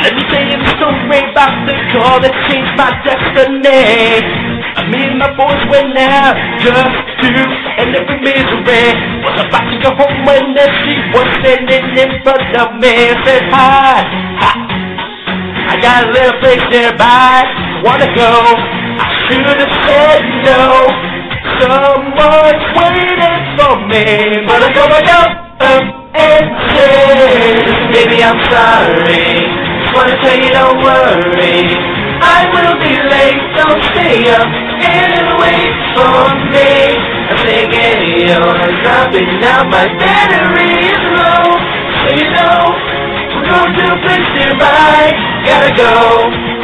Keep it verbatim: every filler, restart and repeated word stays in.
Let me tell you the story about the call that changed my destiny. Me and my boys went out just to end every misery. Was about to go home when there she was standing in front of me and said hi, hi. I got a little place nearby, wanna go. I should have said no. Someone's waiting for me, but I go, I go up and say, baby, I'm sorry. Just wanna tell you, don't worry. I will be late, don't stay up and wait for me. I'm thinking you're dropping out, my battery is low. So you know, we're going to a place nearby. Gotta go.